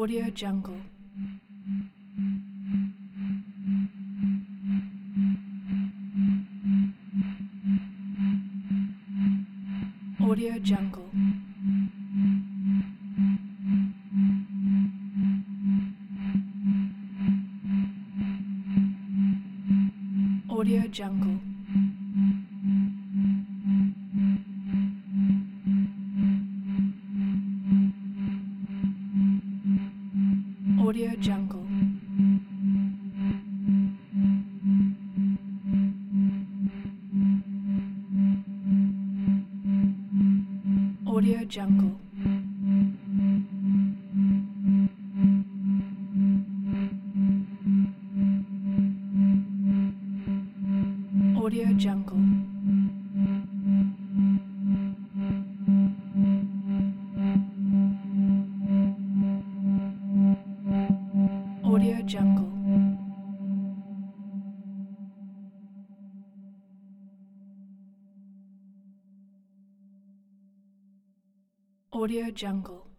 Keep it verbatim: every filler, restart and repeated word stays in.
Audio Jungle. Audio Jungle. Audio Jungle. Audio Jungle. Audio Jungle. Audio Jungle. Audio Jungle. Audio Jungle.